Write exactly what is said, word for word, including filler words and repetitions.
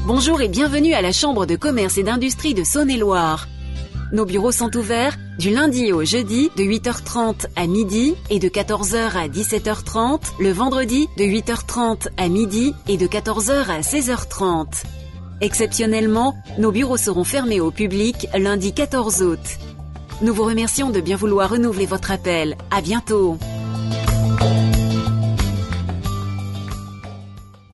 Bonjour et bienvenue à la Chambre de commerce et d'industrie de Saône-et-Loire. Nos bureaux sont ouverts du lundi au jeudi de huit heures trente à midi et de quatorze heures à dix-sept heures trente, le vendredi de huit heures trente à midi et de quatorze heures à seize heures trente. Exceptionnellement, nos bureaux seront fermés au public lundi quatorze août. Nous vous remercions de bien vouloir renouveler votre appel. À bientôt.